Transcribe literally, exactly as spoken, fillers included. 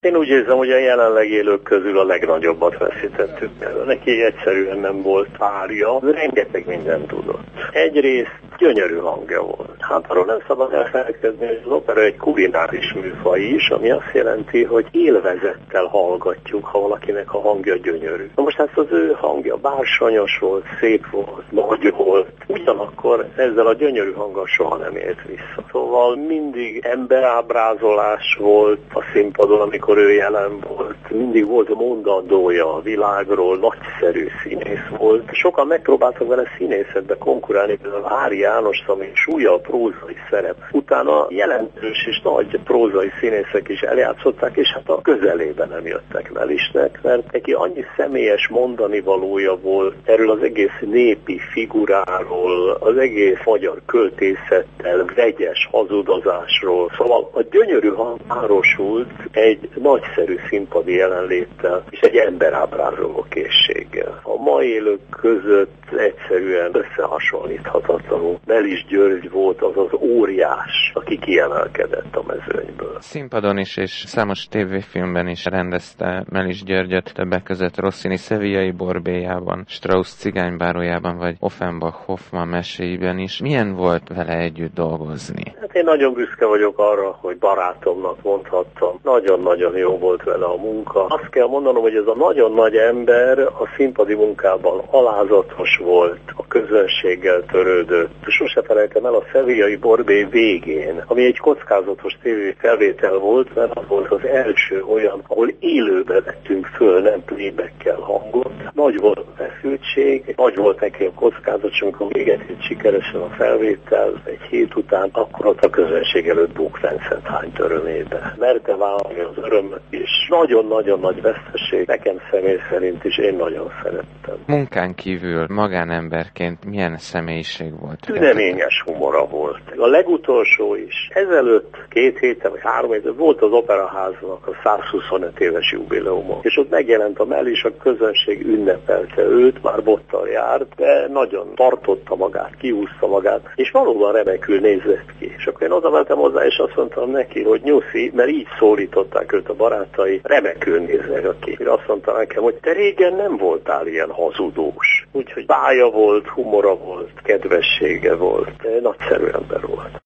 Én úgy érzem, hogy a jelenleg élők közül a legnagyobbat veszítettük el. Neki egyszerűen nem volt párja, rengeteg mindent tudott. Egyrészt gyönyörű hangja volt. Hát arról nem szabad elfelejtkezni, hogy az opera egy kulináris műfaj is, ami azt jelenti, hogy élvezettel hallgatjuk, ha valakinek a hangja gyönyörű. Na most hát az ő hangja bársonyos volt, szép volt, nagy volt, ugyanakkor ezzel a gyönyörű hanggal soha nem élt vissza. Szóval mindig emberábrázolás volt a színpadon, amikor ő jelen volt. Mindig volt mondandója a világról, nagyszerű színész volt. Sokan megpróbáltak vele színészetbe konkurálni, például Ári János, ami súlya prózai szerep. Utána jelentős és nagy prózai színészek is eljátszották, és hát a közelében nem jöttek Melisnek, mert neki annyi személyes mondani valója volt erről az egész népi figuráról, az egész magyar költészettel, vegyes hazudozásról. Szóval a gyönyörű hang párosult egy nagyszerű színpadi jelenléttel és egy emberábrázoló készséggel. A mai élők között egyszerűen összehasonlíthatatlanul. Melis György volt az az óriás, aki kiemelkedett a mezőnyből. Színpadon is és számos tévéfilmben is rendezte Melis Györgyöt, többek között Rossini Sevillai Borbélyában, Strauss Cigánybárójában, vagy Offenbach Hoffmann meséiben is. Milyen volt vele együtt dolgozni? Hát én nagyon büszke vagyok arra, hogy barátomnak mondhattam. Nagyon-nagyon jó volt vele a munka. Azt kell mondanom, hogy ez a nagyon nagy ember a színpadi munkában alázatos volt, a közönséggel törődött. Sose felejtem el a Sevillai Borbély végén, ami egy kockázatos tévé felvétel volt, mert az volt az első olyan, ahol élőbe vettünk föl, nem playbackkel hangot. Nagy volt a feszültség, nagy volt neki a kockázat, és amikor véget ért sikeresen a felvétel egy hét után, akkor ott a közönség előtt Bók Fencet hányt örömébe. Merte vállalni az örömöt is. Nagyon-nagyon nagy veszteség, nekem személy szerint is, én nagyon szerettem. Munkán kívül magánemberként milyen személyiség volt? Tüneményes humora volt. A legutolsó is. Ezelőtt két héten vagy három héten volt az Operaháznak a százhuszonöt éves jubileuma. És ott megjelent a Melis, a közönség ünnepelte őt, már bottal járt, de nagyon tartotta magát, kihúzta magát, és valóban remekül nézett ki. És akkor én oda mentem hozzá, és azt mondtam neki, hogy nyuszi, mert így szólították őt a barátai, remekül néznek ki. És azt mondta nekem, hogy te régen nem voltál ilyen hazudós. Úgyhogy bája volt, humora volt, kedvessége volt, nagyszerű ember volt.